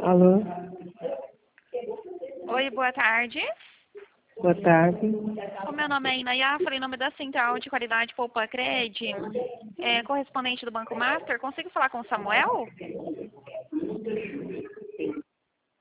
Alô, Oi, boa tarde. boa tarde. O meu nome é Inaya, falei em nome da Central de Qualidade Poupa Cred, correspondente do Banco Master. Consigo falar com o Samuel?